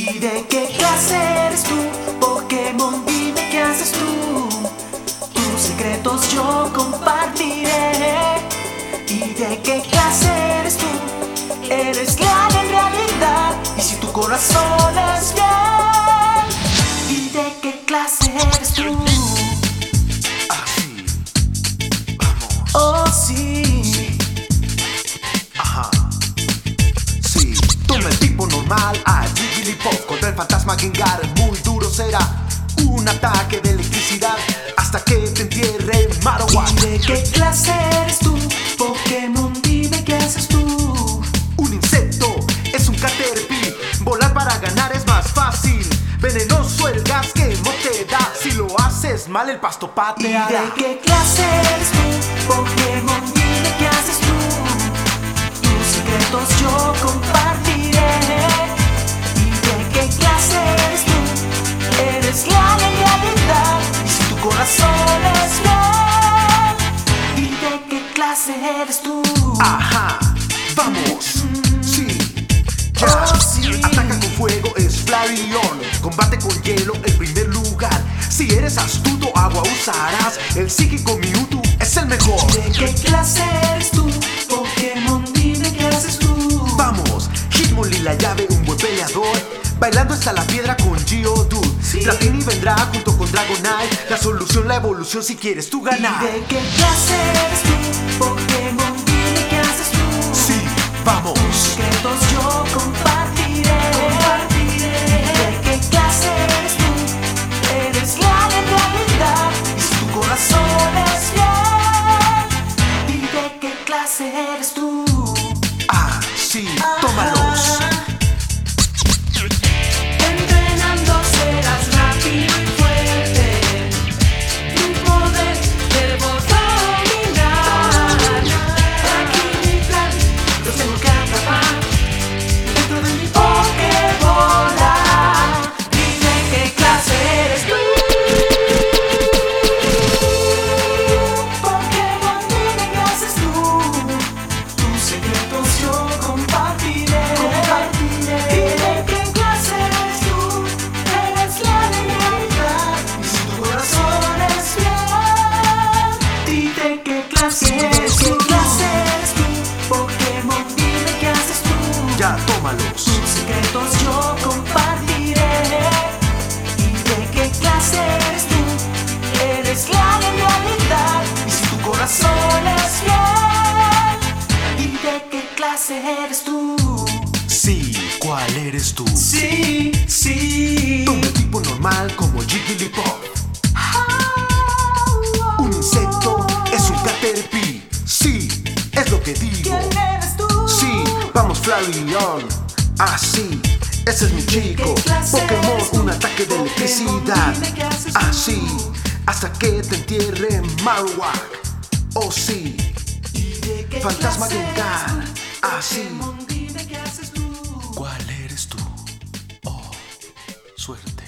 ¿Y de qué clase eres tú? Pokémon, dime qué haces tú. Tus secretos yo compartiré. ¿Y de qué clase eres tú? Eres leal en realidad. Y si tu corazón es fiel. ¿Y de qué clase eres tú? Así, vamos. Oh sí, Sí. Ajá. Sí, toma el tipo normal a Jigglypuff contra el fantasma Gengar. Muy duro será un ataque de electricidad hasta que te entierre Marowak. ¿y de qué clase eres tú? Pokémon, dime qué haces tú. Un insecto es un Caterpie. Volar para ganar es más fácil. Venenoso el gas que no te da. Si lo haces mal el pasto ¿Y pateará. de qué clase eres tú? Pokémon, dime qué haces tú. Tus secretos yo compartiré. ¿Y de qué clase eres tú? Eres leal en realidad. Y si tu corazón es fiel. ¿Y de qué clase eres tú? Ajá, vamos. Sí, ya. Oh, sí. Ataca con fuego, es Flareon. Combate con hielo, el primer lugar. Si eres astuto, agua usarás. El psíquico Mewtwo es el mejor. ¿De qué clase eres tú? Pokémon, dime qué haces tú. Vamos, Hitmonlee la llave, un buen peleador. Bailando está la piedra con Geodude. Sí. Dratini vendrá junto con Dragonite. La solución, la evolución si quieres tú ganar. ¿Y de qué clase eres tú? Pokémon, dime qué haces tú. Sí, vamos. Secretos yo compartiré. ¿Y de qué clase eres tú? Eres leal en realidad. Y si tu corazón es fiel. ¿Y de qué clase eres tú? Ah, sí, tómalos. Entrenando serás rápido y fuerte. Tu poder debo dominar. Aquí mi plan, los tengo que atrapar dentro de mi Pokébola. Dime qué clase eres tú. Pokémon, dime qué haces tú. Tus secretos yo compartiré. ¿Y de qué clase eres tú? Eres leal en realidad. Y si tu corazón es fiel. ¿Y de qué clase eres tú? Pokémon, dime qué haces tú. Ya, tómalos. Tus secretos yo compartiré. ¿Y de qué clase eres tú? Eres leal en realidad. Y si tu corazón es fiel. ¿Y de qué clase eres tú? Sí, ¿cuál eres tú? Sí, sí. Toma el tipo normal como Jigglypuff. Un insecto es un Caterpie. Sí, es lo que digo. ¿Quién eres tú? Sí, vamos Flareon. Así, ese es mi chico. ¿Qué clase Pokémon, eres tú? un ataque de electricidad. Pokémon, dime qué haces tú. Así, hasta que te entierre Marowak. Oh sí, ¿Y de qué fantasma clase eres Gengar. tú? Así, Pokémon, dime qué haces tú. ¿cuál eres tú? Oh, suerte.